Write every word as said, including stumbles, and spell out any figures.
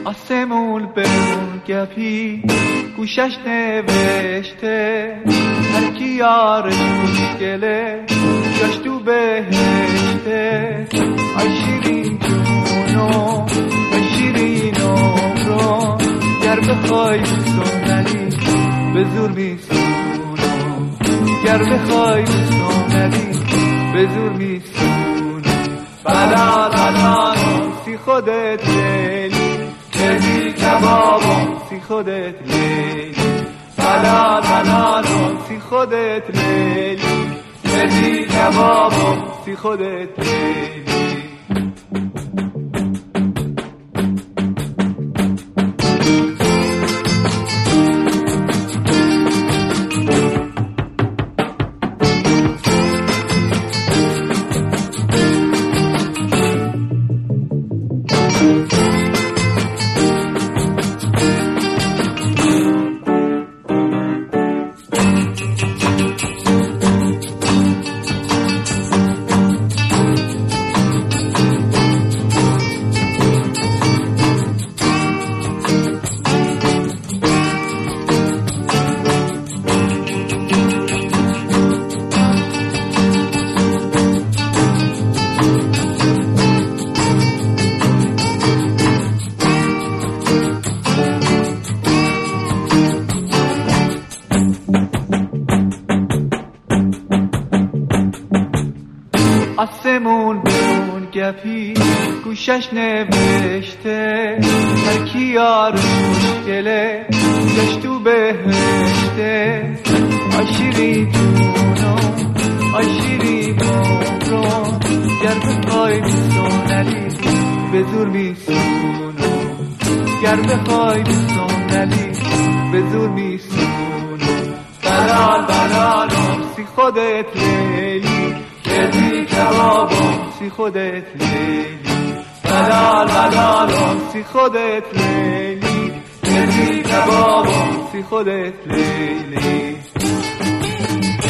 آسمون به اون گپی گوشش نوشته هر کی یارش خوشگله جاش تو بهشته. آی شیرین جونو آی شیرین عمرو گر بخوای سنلی به زور میسونو گر بخوای سنلی به زور میسونو. بلا بلا سی خودت لیلی کردی کبابم سی خودت لیلی. بلا بلا سی خودت لیلی کردی کبابم سی خودت لیلی. آسمون به اون گپی گوشش نوشته هر کی یارش خوشگله جاش تو بهشته. آی شیرین جونو آی شیرین عمرو گر بخوای سنلی به زور میسونو گر بخوای سنلی به زور میسونو. بلال بلال سی خودت لیلی کردی کبابم سی خودت لیلی. بلال بلال سی خودت لیلی کردی کبابم سی خودت لیلی.